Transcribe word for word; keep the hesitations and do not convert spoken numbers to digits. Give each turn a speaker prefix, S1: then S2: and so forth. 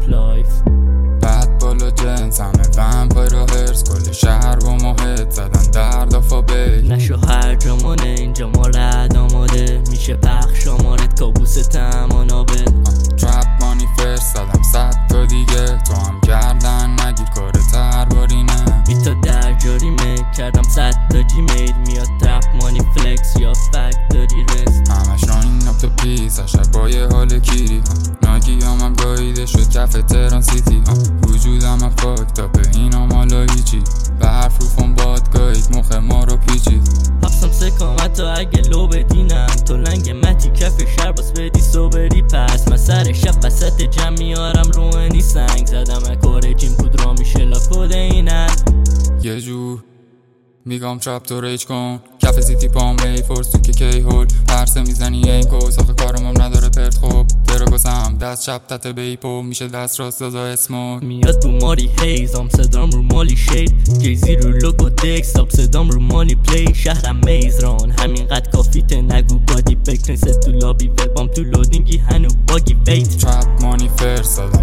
S1: ترپ لایف.
S2: بعد بالا جنس همه ومپایر و هرس، کل شهر با محیط زدن درد و فابیل.
S1: نشو هر جامانه اینجا ما رد آماده میشه پخش آمارت کابوس تمانابه.
S2: ترپ مانی فرست زدم صد تا دیگه، تو هم کردن نگیر کار تربارینه.
S1: میتا در جاریمه کردم صد تا جیمیل، میاد ترپ مانی فلکس یا فکتوری رست.
S2: همش رانین اپ تا پیس عشق با یه حال کیری. ناگی هم گاییده شد کف تهران سیتی. وجودم هم فاک تا به اینا مالا هیچی. برف رو فون باد گایید مخ ما رو پیچید.
S1: حبسم سکامت تا اگه لو بدینم، تو لنگ متی کف شهر باز بدی صبری پس. من سر شب وسط جمع میارم رو انی سنگ زدم اکار جیم کود را میشه لا کود اینن.
S2: یه جور میگم ترپ تو ریج کن، کف سیتی پام ای فورس تو که کی هول. پرسه میزنی این کوس آخه کارم هم نداره پرت. خوب دراگوسم دست چپ تته بیپو میشه دست راست دازا اسمو.
S1: میاد بو ماری هیزم صدام رو مالی شید، جیزی رو لوگو دکس تاپ صدام رو مالی پلی. شهرم میزران همین قد کافیته نگو بادی بکنی ست تو لابی ویبام تو لودینگی هنو باگی ویت.
S2: ترپ مانی فرست